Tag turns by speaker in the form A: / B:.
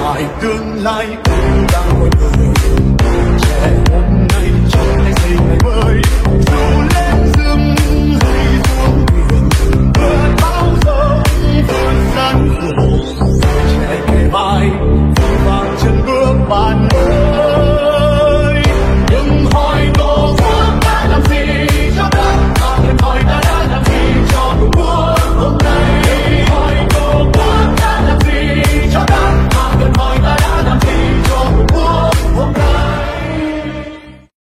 A: lại tương lai đang mỗi người trẻ hôm